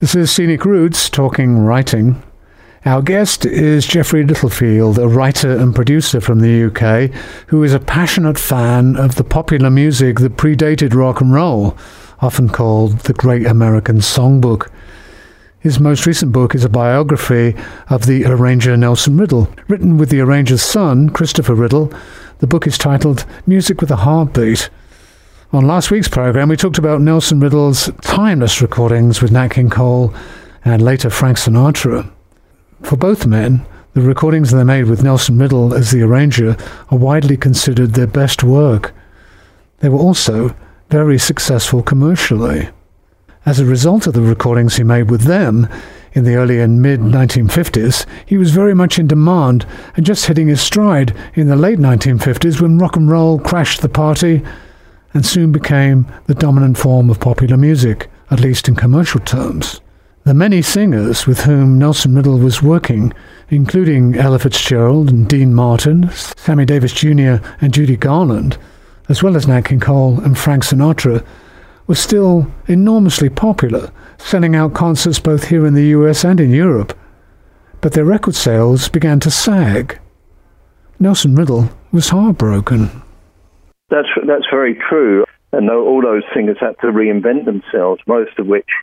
This is Scenic Roots, talking writing. Our guest is Geoffrey Littlefield, a writer and producer from the UK, who is a passionate fan of the popular music that predated rock and roll, often called the Great American Songbook. His most recent book is a biography of the arranger Nelson Riddle. Written with the arranger's son, Christopher Riddle, the book is titled Music with a Heartbeat. On last week's program, we talked about Nelson Riddle's timeless recordings with Nat King Cole and later Frank Sinatra. For both men, the recordings they made with Nelson Riddle as the arranger are widely considered their best work. They were also very successful commercially. As a result of the recordings he made with them in the early and mid-1950s, he was very much in demand and just hitting his stride in the late 1950s when rock and roll crashed the party and soon became the dominant form of popular music, at least in commercial terms. The many singers with whom Nelson Riddle was working, including Ella Fitzgerald and Dean Martin, Sammy Davis Jr. and Judy Garland, as well as Nat King Cole and Frank Sinatra, were still enormously popular, selling out concerts both here in the US and in Europe. But their record sales began to sag. Nelson Riddle was heartbroken. That's very true. And all those singers had to reinvent themselves, most of which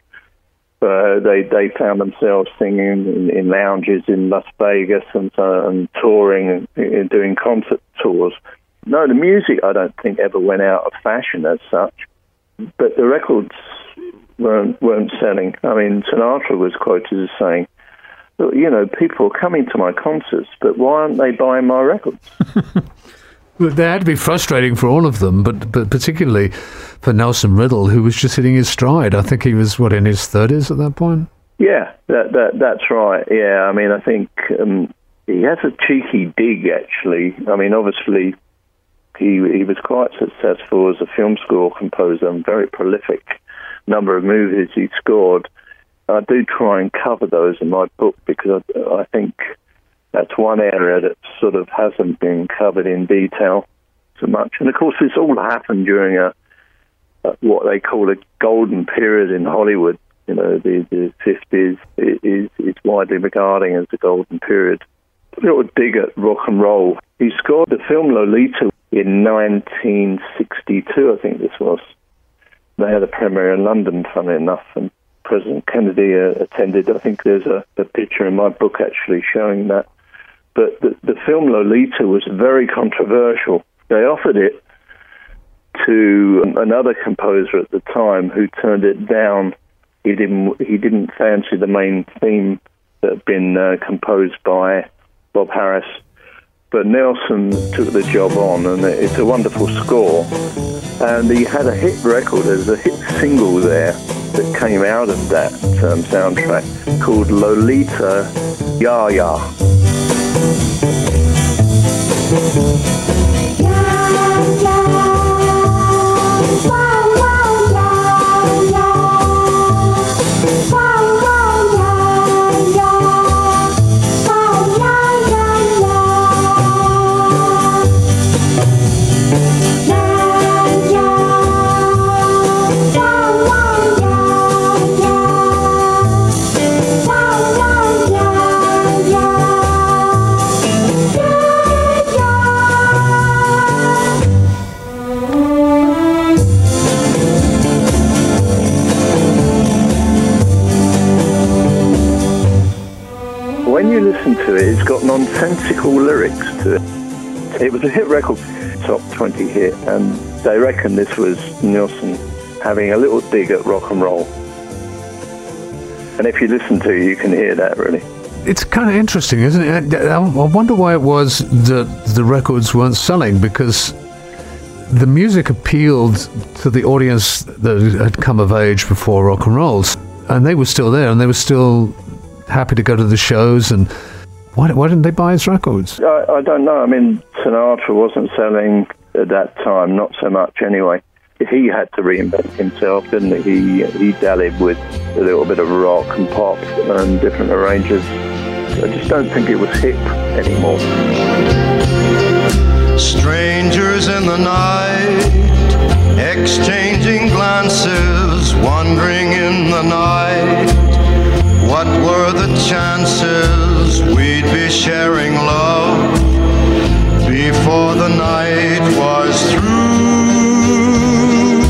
they found themselves singing in lounges in Las Vegas and touring and doing concert tours. No, the music I don't think ever went out of fashion as such, but the records weren't selling. I mean, Sinatra was quoted as saying, you know, people are coming to my concerts, but why aren't they buying my records? That had to be frustrating for all of them, but particularly for Nelson Riddle, who was just hitting his stride. I think he was, in his 30s at that point? Yeah, that's right. Yeah, I mean, I think he has a cheeky dig, actually. I mean, obviously, he was quite successful as a film score composer and very prolific. Number of movies he scored. I do try and cover those in my book because I think that's one area that sort of hasn't been covered in detail so much. And of course, this all happened during what they call a golden period in Hollywood. You know, the 50s is widely regarded as the golden period. A little dig at rock and roll. He scored the film Lolita in 1962, I think this was. They had a premiere in London, funnily enough, and President Kennedy attended. I think there's a picture in my book actually showing that. But the film Lolita was very controversial. They offered it to another composer at the time who turned it down. He didn't fancy the main theme that had been composed by Bob Harris. But Nelson took the job on, and it's a wonderful score. And he had a hit record, there's a hit single there that came out of that soundtrack called Lolita Ya Ya. When you listen to it, it's got nonsensical lyrics to it. It was a hit record, top 20 hit, and they reckon this was Nelson having a little dig at rock and roll. And if you listen to it, you can hear that, really. It's kind of interesting, isn't it? I wonder why it was that the records weren't selling, because the music appealed to the audience that had come of age before rock and roll, and they were still there, and they were still happy to go to the shows. And why didn't they buy his records? I don't know. I mean, Sinatra wasn't selling at that time, not so much anyway. He had to reinvent himself, didn't he? He dallied with a little bit of rock and pop and different arrangers. I just don't think it was hip anymore. Strangers in the night, exchanging glances, wandering in the night. sharing love before the night was through.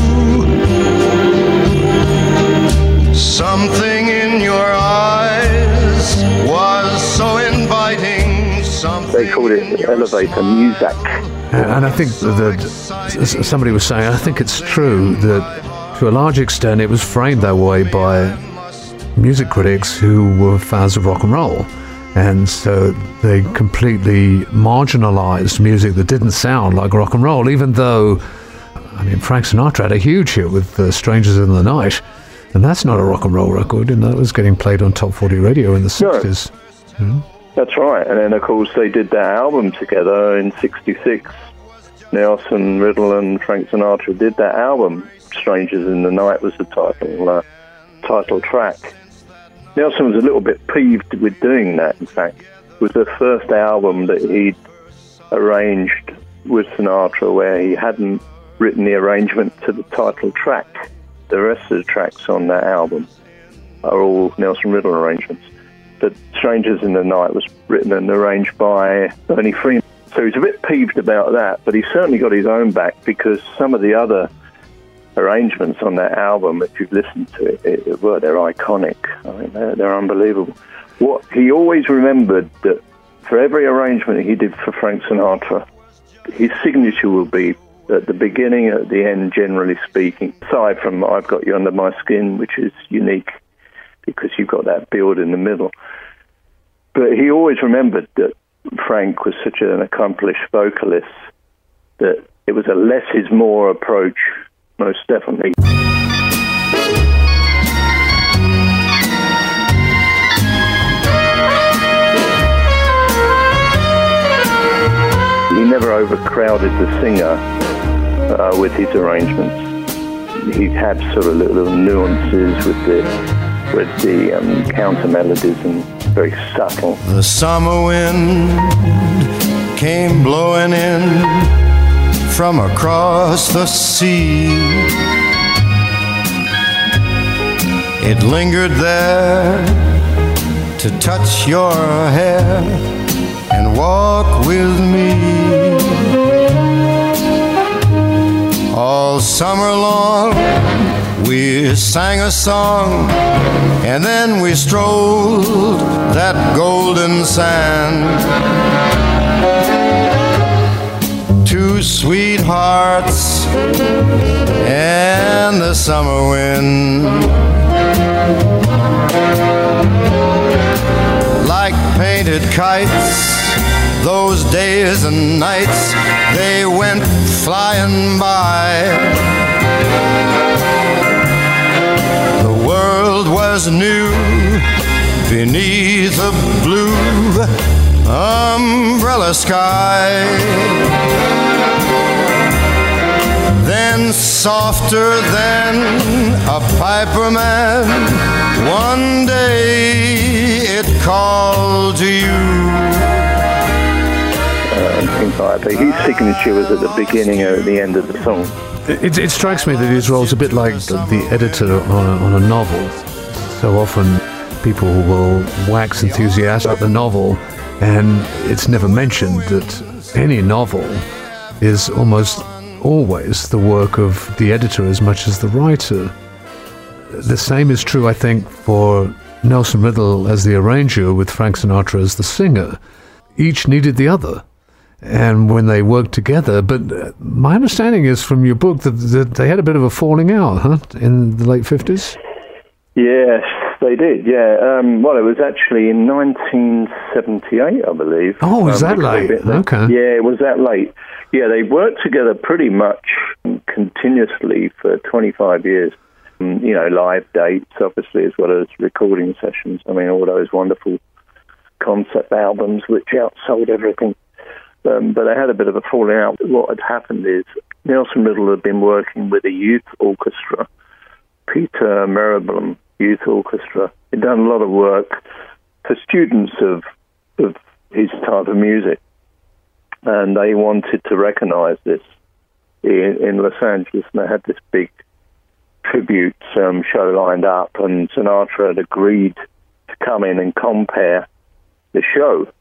Something in your eyes was so inviting. They called it elevator music. And I think that somebody was saying, I think it's true that to a large extent it was framed that way by music critics who were fans of rock and roll. And so they completely marginalized music that didn't sound like rock and roll, even though, I mean, Frank Sinatra had a huge hit with Strangers in the Night, and that's not a rock and roll record, and that was getting played on Top 40 radio in the 60s. No. That's right. And then, of course, they did that album together in 66. Nelson Riddle and Frank Sinatra did that album. Strangers in the Night was the title track. Nelson was a little bit peeved with doing that, in fact. It was the first album that he'd arranged with Sinatra where he hadn't written the arrangement to the title track. The rest of the tracks on that album are all Nelson Riddle arrangements. But Strangers in the Night was written and arranged by Ernie Freeman. So he's a bit peeved about that, but he certainly got his own back because some of the other arrangements on that album, if you've listened to it, they're iconic. I mean, they're unbelievable. What he always remembered that for every arrangement he did for Frank Sinatra, his signature will be at the beginning, at the end, generally speaking, aside from I've Got You Under My Skin, which is unique because you've got that build in the middle. But he always remembered that Frank was such an accomplished vocalist that it was a less is more approach, most definitely. He never overcrowded the singer with his arrangements. He had sort of little nuances with the counter melodies and very subtle. The summer wind came blowing in from across the sea. It lingered there to touch your hair and walk with me. All summer long we sang a song, and then we strolled that golden sand. Two sweethearts and the summer wind, like painted kites, those days and nights, they went flying by. The world was new beneath a blue umbrella sky. Then softer than a piper man, one day it called to you. Things like that. His signature was at the beginning or at the end of the song. It strikes me that his role is a bit like the editor on a novel. So often people will wax enthusiastic about the novel, and it's never mentioned that any novel is almost always the work of the editor as much as the writer. The same is true, I think, for Nelson Riddle as the arranger with Frank Sinatra as the singer. Each needed the other. And when they worked together, but my understanding is from your book that they had a bit of a falling out, huh, in the late 50s? Yes, they did, yeah. Well, it was actually in 1978, I believe. Oh, was that late? Okay. Yeah, it was that late. Yeah, they worked together pretty much continuously for 25 years. You know, live dates, obviously, as well as recording sessions. I mean, all those wonderful concept albums which outsold everything. But they had a bit of a falling out. What had happened is Nelson Riddle had been working with a youth orchestra, Peter Merriblum Youth Orchestra. He'd done a lot of work for students of his type of music, and they wanted to recognize this in Los Angeles, and they had this big tribute show lined up, and Sinatra had agreed to come in and compare the show.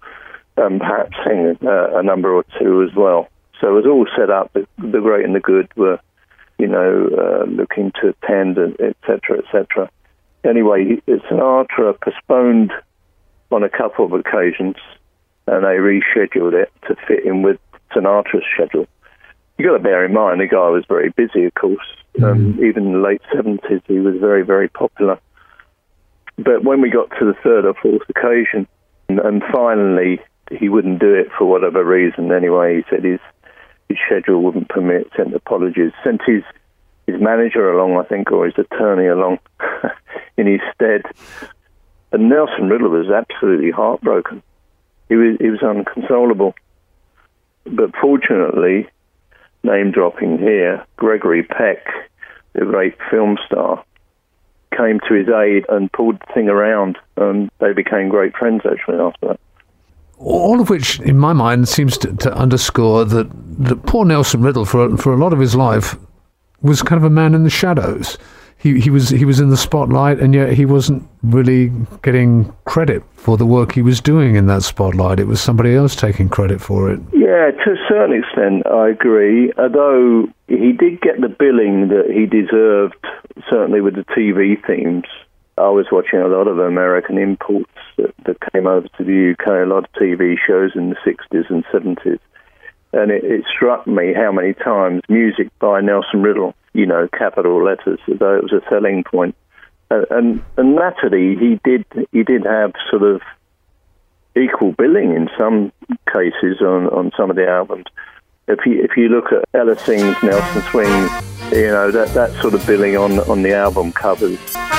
and perhaps sing a number or two as well. So it was all set up. The great and the good were, looking to attend, et cetera, et cetera. Anyway, Sinatra postponed on a couple of occasions, and they rescheduled it to fit in with Sinatra's schedule. You got to bear in mind, the guy was very busy, of course. Even in the late 70s, he was very, very popular. But when we got to the third or fourth occasion, and finally he wouldn't do it for whatever reason anyway, he said his schedule wouldn't permit, sent apologies, sent his manager along, I think, or his attorney along in his stead. And Nelson Riddle was absolutely heartbroken. He was inconsolable. But fortunately, name dropping here, Gregory Peck, the great film star, came to his aid and pulled the thing around, and they became great friends actually after that. All of which, in my mind, seems to underscore that poor Nelson Riddle, for a lot of his life, was kind of a man in the shadows. He was in the spotlight, and yet he wasn't really getting credit for the work he was doing in that spotlight. It was somebody else taking credit for it. Yeah, to a certain extent, I agree. Although he did get the billing that he deserved, certainly with the TV themes. I was watching a lot of American imports that came over to the UK, a lot of TV shows in the 60s and 70s. And it struck me how many times music by Nelson Riddle, capital letters, though it was a selling point. And latterly, he did have sort of equal billing in some cases on some of the albums. If you look at Ella Sings, Nelson Swings, that sort of billing on the album covers.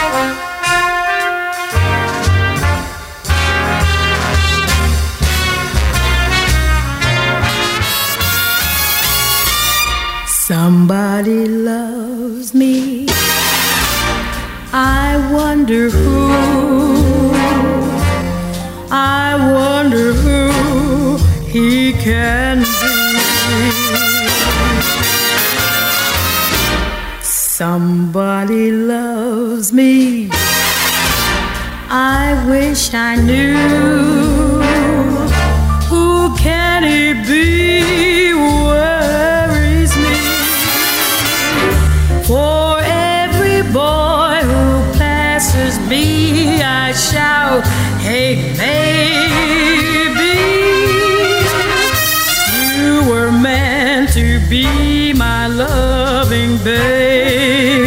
Somebody loves me, I wonder who, I wonder who he can be. Somebody loves me, I wish I knew, who can he be, worries me. For every boy who passes me, I shout, hey, baby, you were meant to be my loving baby.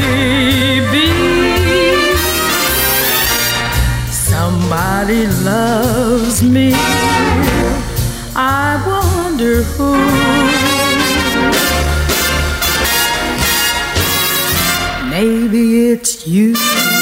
Somebody loves me, I wonder who. Maybe it's you.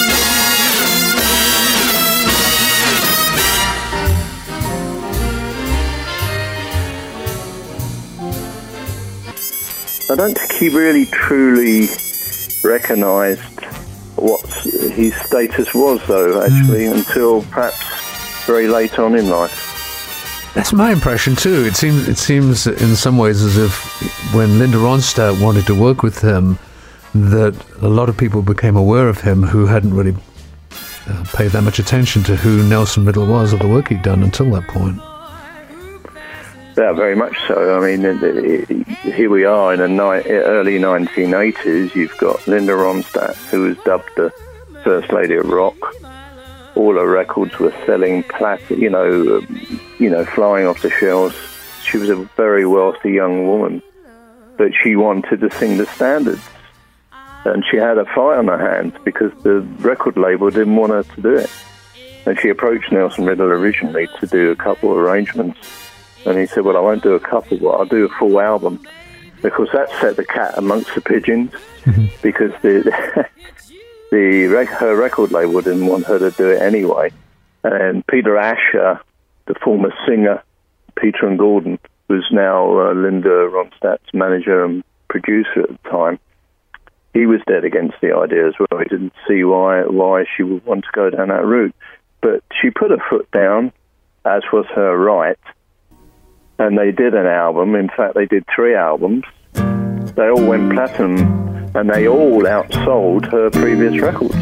I don't think he really truly recognised what his status was, though, actually, until perhaps very late on in life. That's my impression too. It seems in some ways as if when Linda Ronstadt wanted to work with him, that a lot of people became aware of him who hadn't really paid that much attention to who Nelson Riddle was or the work he'd done until that point. Yeah, very much so. I mean, here we are in the early 1980s. You've got Linda Ronstadt, who was dubbed the First Lady of Rock. All her records were selling flying off the shelves. She was a very wealthy young woman, but she wanted to sing the standards. And she had a fight on her hands because the record label didn't want her to do it. And she approached Nelson Riddle originally to do a couple of arrangements. And he said, well, I won't do a couple, but I'll do a full album. Because that set the cat amongst the pigeons, because her record label didn't want her to do it anyway. And Peter Asher, the former singer, Peter and Gordon, who's now Linda Ronstadt's manager and producer at the time, he was dead against the idea as well. He didn't see why she would want to go down that route. But she put her foot down, as was her right, and they did an album. In fact, they did 3 albums. They all went platinum, and they all outsold her previous records.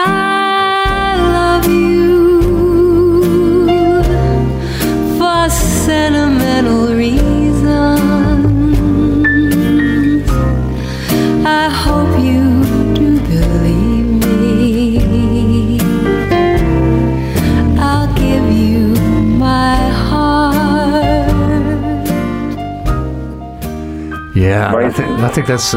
I love you for Yeah, I think that's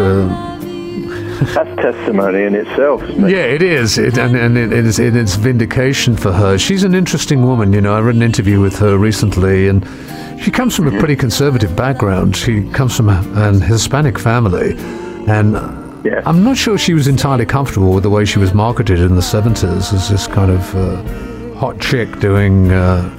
testimony in itself, isn't it? Yeah, it is, it's vindication for her. She's an interesting woman, you know. I read an interview with her recently, and she comes from a pretty conservative background. She comes from an Hispanic family, and I'm not sure she was entirely comfortable with the way she was marketed in the 70s as this kind of hot chick doing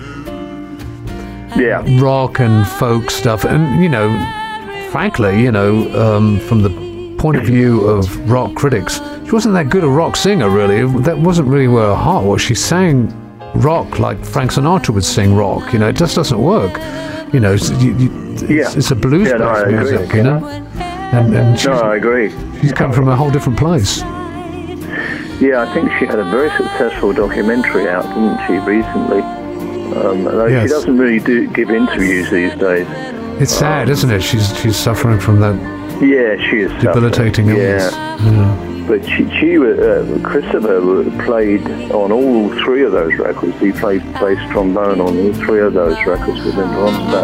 rock and folk stuff. And, you know, frankly, you know, from the point of view of rock critics, she wasn't that good a rock singer, really. That wasn't really where her heart was. She sang rock like Frank Sinatra would sing rock. You know, it just doesn't work. You know, it's a blues-based music, you know? And I agree. She's come from a whole different place. Yeah, I think she had a very successful documentary out, didn't she, recently? Although she doesn't really give interviews these days. It's sad, isn't it? She's suffering from that. Yeah, she is debilitating illness. Yeah. But Christopher played on all three of those records. He played bass trombone on all three of those records with Linda Ronstadt.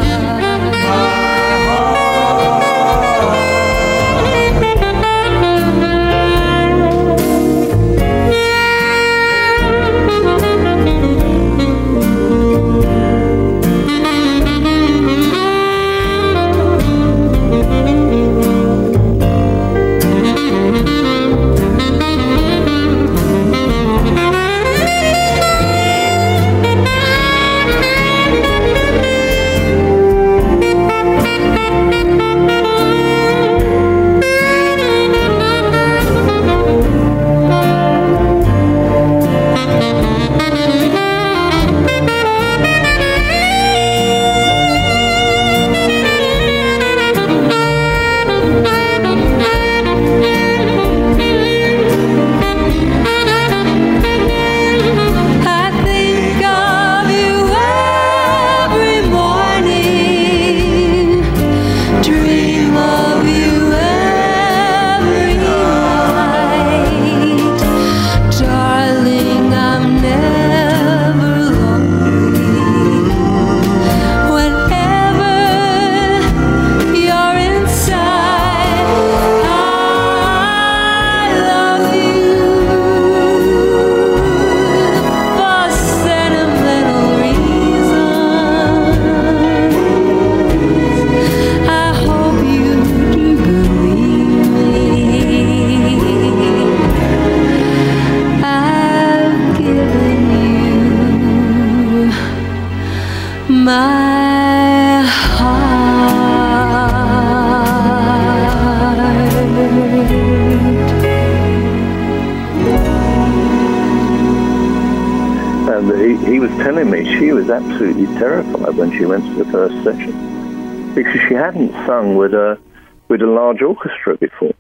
He was telling me she was absolutely terrified when she went to the first session because she hadn't sung with a large orchestra before.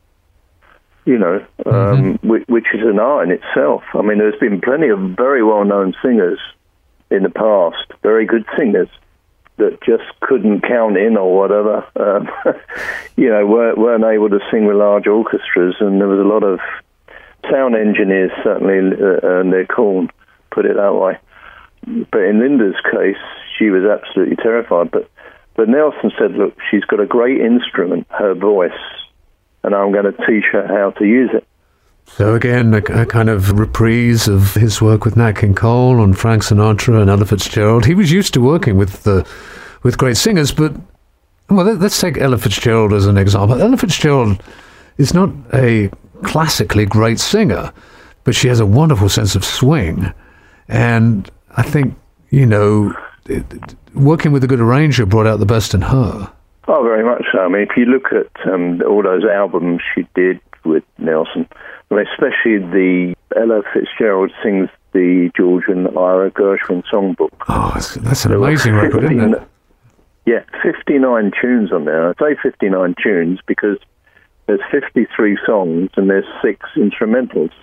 You know, which is an art in itself. I mean, there's been plenty of very well-known singers in the past, very good singers that just couldn't count in or whatever. You know, weren't able to sing with large orchestras, and there was a lot of sound engineers certainly earned their corn. Put it that way. But in Linda's case, she was absolutely terrified. But Nelson said, look, she's got a great instrument, her voice, and I'm going to teach her how to use it. So again, a kind of reprise of his work with Nat King Cole and Frank Sinatra and Ella Fitzgerald. He was used to working with great singers, but well, let's take Ella Fitzgerald as an example. Ella Fitzgerald is not a classically great singer, but she has a wonderful sense of swing. And I think, you know, working with a good arranger brought out the best in her. Oh, very much so. I mean, if you look at all those albums she did with Nelson, I mean, especially the Ella Fitzgerald sings the George and Ira Gershwin songbook. Oh, that's an amazing record, isn't it? Yeah, 59 tunes on there. I say 59 tunes because there's 53 songs and there's 6 instrumentals.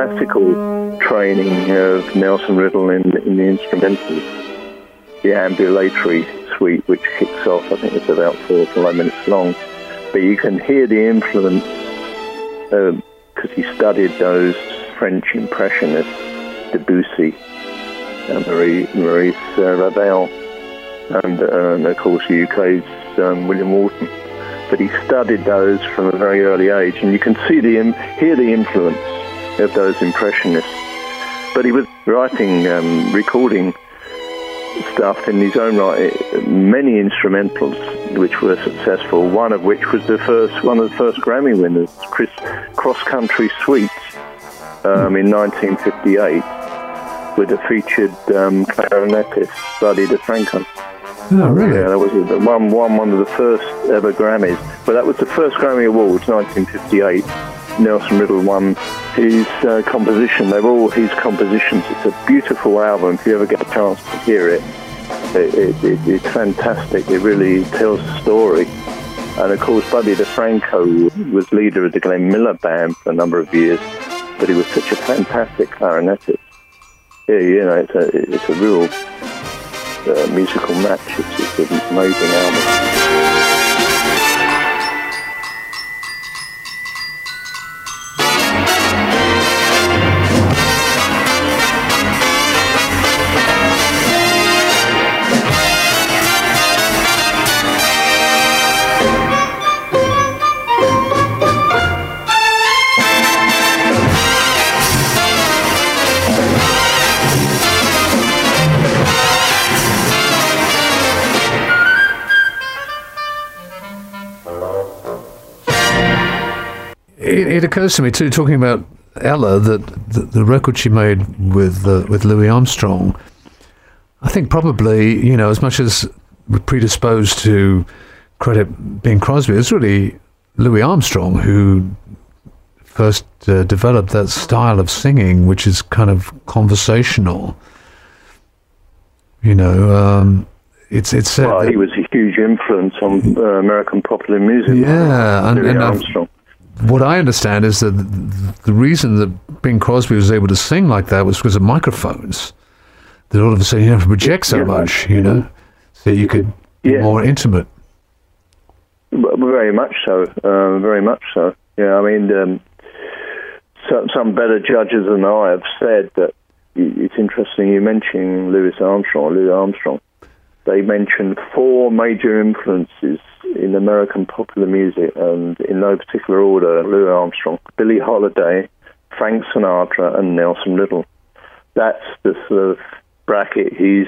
classical training of Nelson Riddle in the instrumentals, the ambulatory suite, which kicks off, I think it's about 4 or 5 minutes long. But you can hear the influence, because he studied those French Impressionists, Debussy, Maurice Ravel, and of course the UK's William Walton. But he studied those from a very early age, and you can hear the influence of those Impressionists. But he was writing, recording stuff in his own right, many instrumentals which were successful. One of which was one of the first Grammy winners, Cross Country Suites, in 1958, with a featured clarinetist, Buddy DeFranco. Oh, really? Yeah, that was one of the first ever Grammys. But that was the first Grammy Awards, 1958. Nelson Riddle won his composition. They were all his compositions. It's a beautiful album. If you ever get a chance to hear it, it's fantastic. It really tells the story. And of course, Buddy DeFranco was leader of the Glenn Miller Band for a number of years, but he was such a fantastic clarinetist. Yeah, you know, it's a real musical match. It's an amazing album. It occurs to me too, talking about Ella, that the record she made with Louis Armstrong, I think probably, you know, as much as we're predisposed to credit Bing Crosby, it's really Louis Armstrong who first developed that style of singing, which is kind of conversational. You know, it's well, he was a huge influence on American popular music. Yeah, Louis Armstrong. What I understand is that the reason that Bing Crosby was able to sing like that was because of microphones. That all of a sudden you have to project so much, you know, so you could be more intimate. Very much so. Very much so. Yeah, I mean, some better judges than I have said that it's interesting you mentioning Louis Armstrong. They mentioned 4 major influences in American popular music, and in no particular order: Louis Armstrong, Billie Holiday, Frank Sinatra, and Nelson Riddle. That's the sort of bracket he's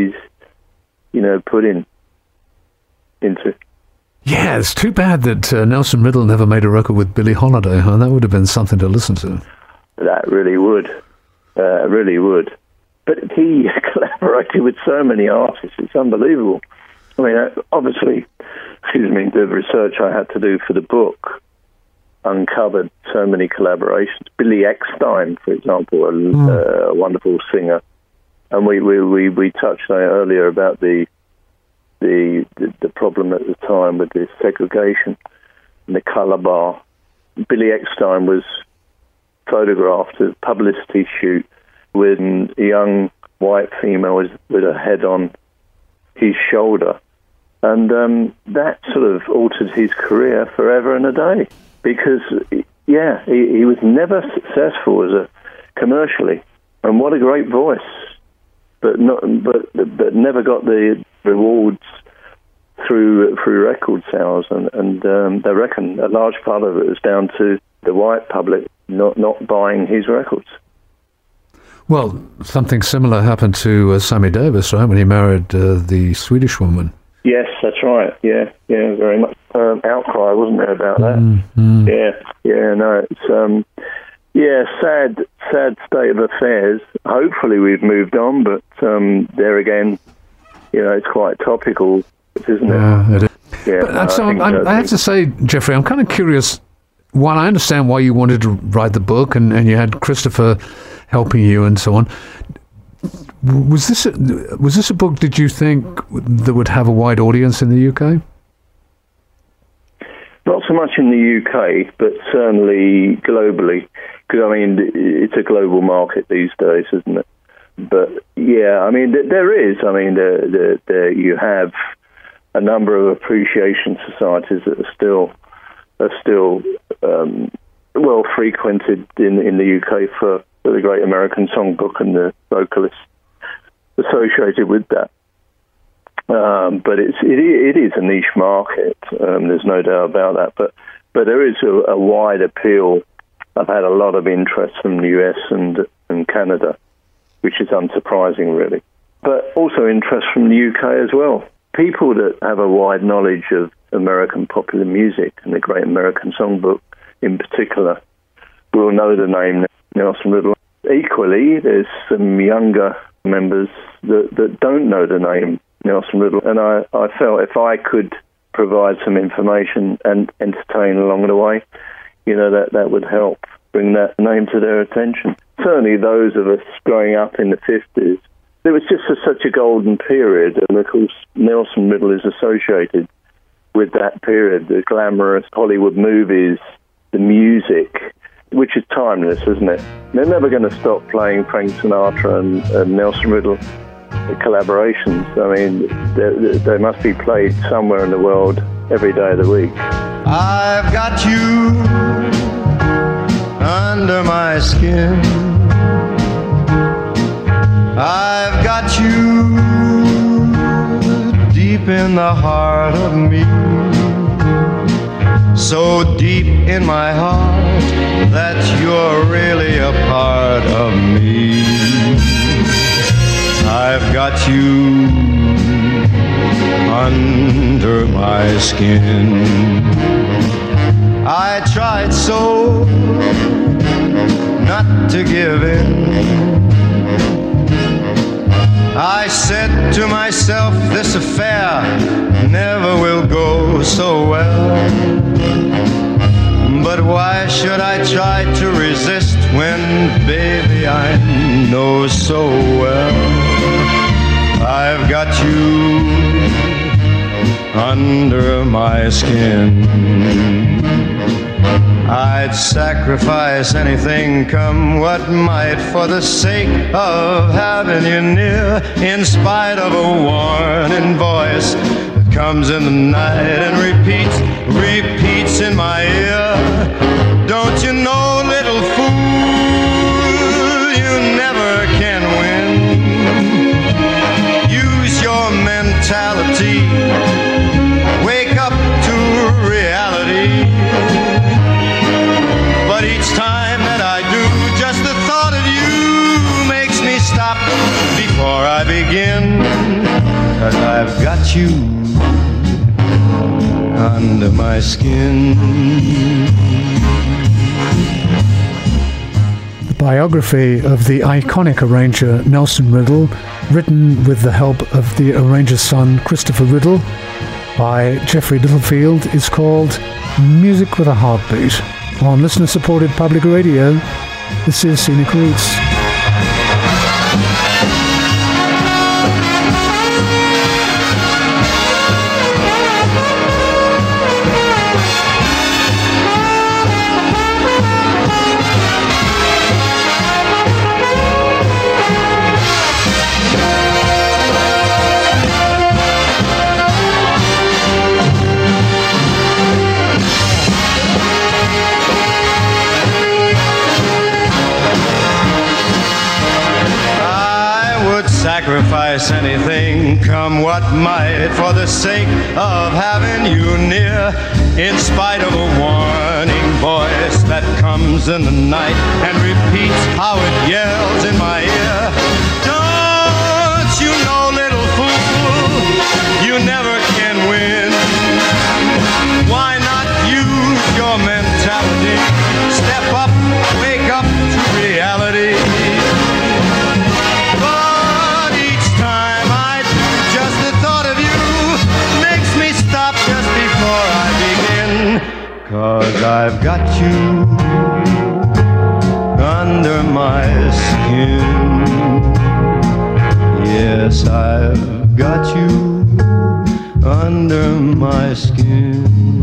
put into. Yeah, it's too bad that Nelson Riddle never made a record with Billie Holiday, huh? That would have been something to listen to. That really would. Really would. But he collaborated with so many artists, it's unbelievable. I mean, obviously, the research I had to do for the book uncovered so many collaborations. Billy Eckstine, for example, a wonderful singer. And we touched on it earlier about the problem at the time with the segregation in the colour bar. Billy Eckstine was photographed at a publicity shoot with a young white female with her head on his shoulder. And that sort of altered his career forever and a day. Because, he was never successful commercially. And what a great voice. But never got the rewards through record sales. And they reckon a large part of it was down to the white public not buying his records. Well, something similar happened to Sammy Davis, right, when he married the Swedish woman. Yes, that's right. Yeah, very much. Outcry, wasn't there, about that? Mm-hmm. Yeah, no, it's sad state of affairs. Hopefully we've moved on, but there again, it's quite topical, isn't it? Yeah, it is. Yeah, but so I have to say, Jeffrey, I'm kind of curious. While I understand why you wanted to write the book and you had Christopher helping you and so on, was this a book, did you think, that would have a wide audience in the UK? Not so much in the UK, but certainly globally. Because, I mean, it's a global market these days, isn't it? But, yeah, I mean, there is. I mean, there you have a number of appreciation societies that are still well frequented in the UK for the Great American Songbook and the vocalists associated with that. But it is a niche market. There's no doubt about that. But there is a wide appeal. I've had a lot of interest from the US and Canada, which is unsurprising, really. But also interest from the UK as well. People that have a wide knowledge of American popular music and the Great American Songbook in particular will know the name Nelson Riddle. Equally, there's some younger members that don't know the name Nelson Riddle, and I felt if I could provide some information and entertain along the way, that would help bring that name to their attention. Certainly those of us growing up in the 50s, there was just such a golden period, and of course Nelson Riddle is associated with that period, the glamorous Hollywood movies, the music, which is timeless, isn't it? They're never going to stop playing Frank Sinatra and Nelson Riddle collaborations. I mean, they must be played somewhere in the world every day of the week. I've got you under my skin. I've got you deep in the heart of me. So deep in my heart that you're really a part of me. I've got you under my skin. I tried so not to give in. I said to myself, this affair never will go so well. But why should I try to resist when, baby, I know so well I've got you under my skin. I'd sacrifice anything, come what might, for the sake of having you near, in spite of a warning voice that comes in the night and repeats in my ear. Don't you know, little fool, you never can win. Use your mentality, wake up to reality. But each time that I do, just the thought of you makes me stop before I begin. 'Cause I've got you under my skin. The biography of the iconic arranger Nelson Riddle, written with the help of the arranger's son Christopher Riddle by Geoffrey Littlefield, is called Music with a Heartbeat. On listener-supported public radio, this is Scenic Roots. Sacrifice anything, come what might, for the sake of having you near, in spite of a warning voice that comes in the night and repeats how it yells in my ear. Don't you know, little fool, you never can win. Why not use your mentality? Step up, wake up to reality. Before I begin, 'cause I've got you under my skin. Yes, I've got you under my skin.